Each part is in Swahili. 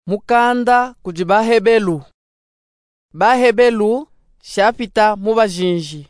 Mukanda kudi bahebelu. Bahebelu shapita mu bajinji.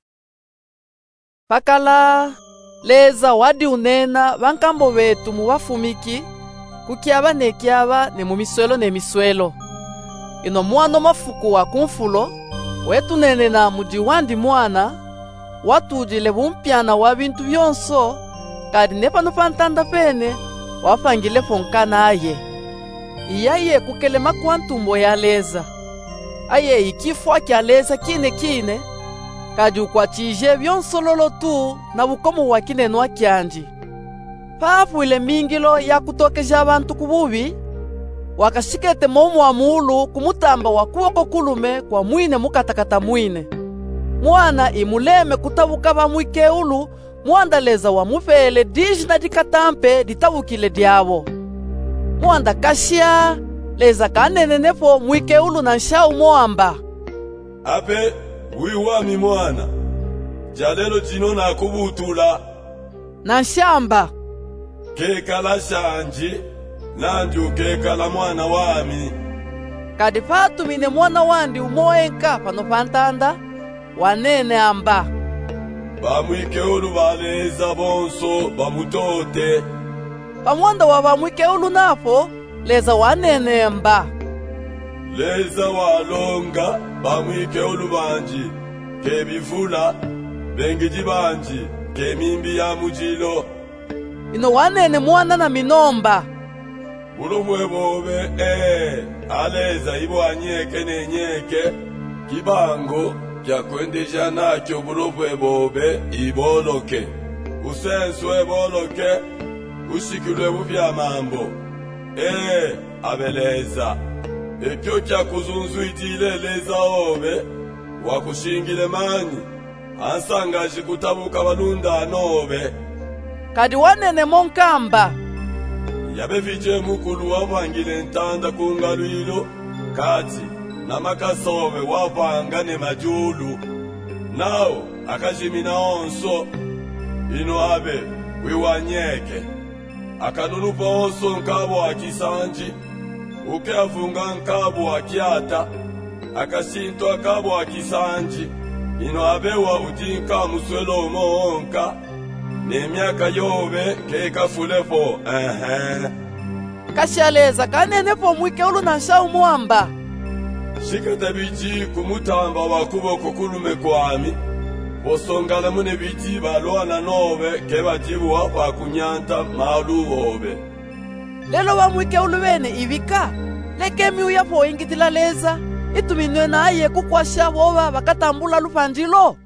Pakala leza wadi unena bankambo betu mu bafumiki kukiaba nekiaba ne mu miswelo ne miswelo. Ino muano mafuku wa kumfulo wetu nenena mudi wandi mwana watudile bumpyana wa bintu byonso kadi nepano pantanda pene wafangile fonkana aye. Iyaye kukelema kwa ntumbo ya leza. Aye ikifwa kya leza kine kadi ukwachije byonsololo tu na bukomo wa kinenwa kyanji. Papu ile mingilo ya kutokeja abantu kububi wakashikete momu wa mulu kumutamba wa kuwoko kulume kwa mwine mukatakata mwine. Mwana imuleme kutabuka ba mwikeulu muandaleza wa mufele diji na dikatampe ditabukile diabo. Muanda kashia leza kanenenefo mwikeulu na nshau moamba. Ape wiwami mwana jalelo jino na kubutula na nshamba kekala shanji nanju kekala mwana wami. Kadi fatu mine mwana wandi umoenka pano pantanda wanene amba. Bamwikeulu baleza bonso bamutote. Pamwanda wa bamwikeulu nafo leza wanene amba. Leza walonga bamwikeulu banji kebifula bengiji banji kemimbi ya mujilo. Ino wanene mwana na minomba. Bulomwe bobe aleza ibo anyeke nenyeke kibango kya kwendeja nakyo bulomwe bobe iboloke usenswe boloke ushikilwe buvya mambo abeleza ekyo kya kuzunzu itile leza obe wakushingile mani ansangaji kutabuka balunda anobe. Kadi wanene monkamba yabevije mukulu wabwangile ntanda kungalwilo kati na makasobe wavanga ne majulu nao akajimina onso ino abe wiwanyeke akanulupa onso nkabo wa kisanji uke afunga nkabo wa kiata akasinto akabo wa kisanji ino abewa ujinka muswelo monka ne miaka yobe keka fulefo kashaleza kanenefo mwikeulu na nshau moamba. Shikata biji kumutamba wakuboko kulume kwami bosongala mune biji balwana nobe keba jibu wapa kunyanta malu obe. Lelo wa mwikeulu bene ibika lekemi uyapo ingitila leza ituminwe na aye kukwasha boba bakatambula lufanjilo.